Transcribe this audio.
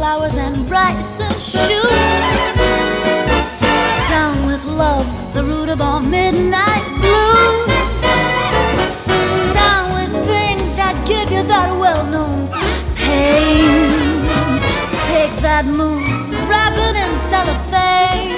flowers and rice and shoes. Down with love, the root of all midnight blues. Down with things that give you that well-known pain. Take that moon, wrap it in cellophane.